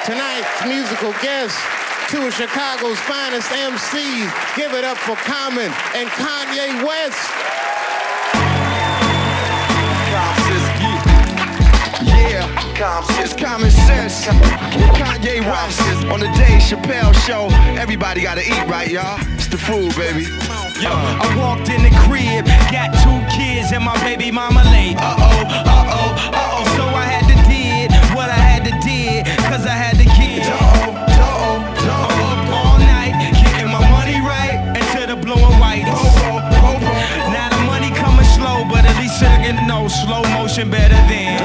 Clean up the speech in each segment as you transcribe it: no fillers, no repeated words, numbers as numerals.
Tonight's musical guests, two of Chicago's finest MCs. Give it up for Common and Kanye West. It's common sense. Kanye West on the Dave Chappelle show. Everybody gotta eat, right, y'all? It's the food, baby. Yo, I walked in the crib, got 2 kids and my baby mama late. So I had to did what I had to did, cause I had the kids. I'm up all night, getting my money right until the blue and white. Now the money coming slow, but at least I can know slow motion better than.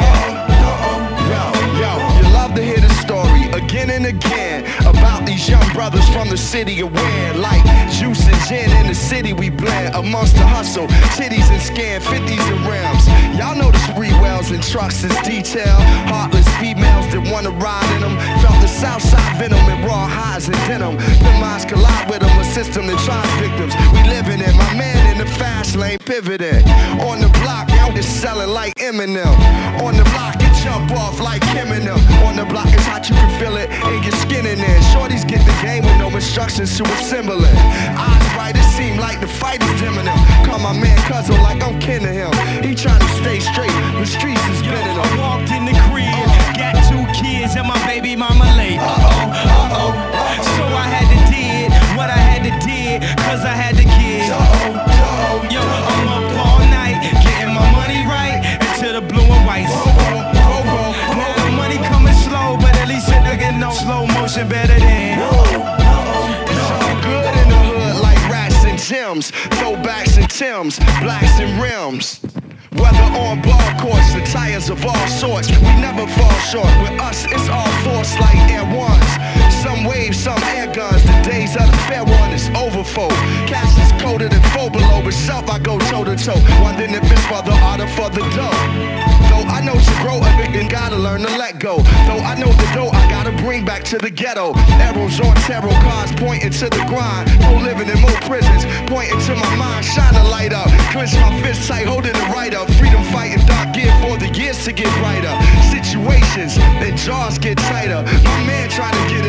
You love to hear the story again and again about these young brothers from the city of Wynn. Like juice and gin in the city we blend amongst the hustle, titties and scan, 50s and rims. Y'all know the spree wells and trucks is detail. Heartless females that wanna ride in them. Felt the south side venom and raw highs and denim. The minds collide with them, a system that tries victims. We living in, my man in the fast lane pivoting. On the block, y'all just selling like Eminem. On the block, you jump off like Eminem. On the block, it's hot, you can feel it in your skin in there. Shorties get the game with no instructions to assemble it. Eyes bright, it seem like the fight is dimming him. Call my man cousin like I'm kin to him. He trying to stay straight, the streets is bending him. I walked in the crib, got 2 kids and my baby mama late. So I had to did what I had to did, cause I had the kids. Yo, I'm up all night, getting my money right until the blue and white. Now the money coming slow, but at least a nigga know slow motion better than. It's all good in the hood like rats and gems, throwbacks and Timbs, blacks and rims. Whether on ball courts, the tires of all sorts, we never fall short. With us, it's all force like Air Ones. Some waves, some air guns. The days of the fair one is over, folk. Cast is colder than four below, but self I go toe to toe. Wondering if it's for the art or for the dough. Though I know to grow up and gotta learn to let go. Though I know the dough I gotta bring back to the ghetto. Arrows on tarot cards pointing to the grind. No living in more prisons, pointing to my mind. Shine a light up, clench my fist tight, holding it right up. Freedom fighting dark gear for the years to get brighter. Situations and jaws get tighter. My man trying to get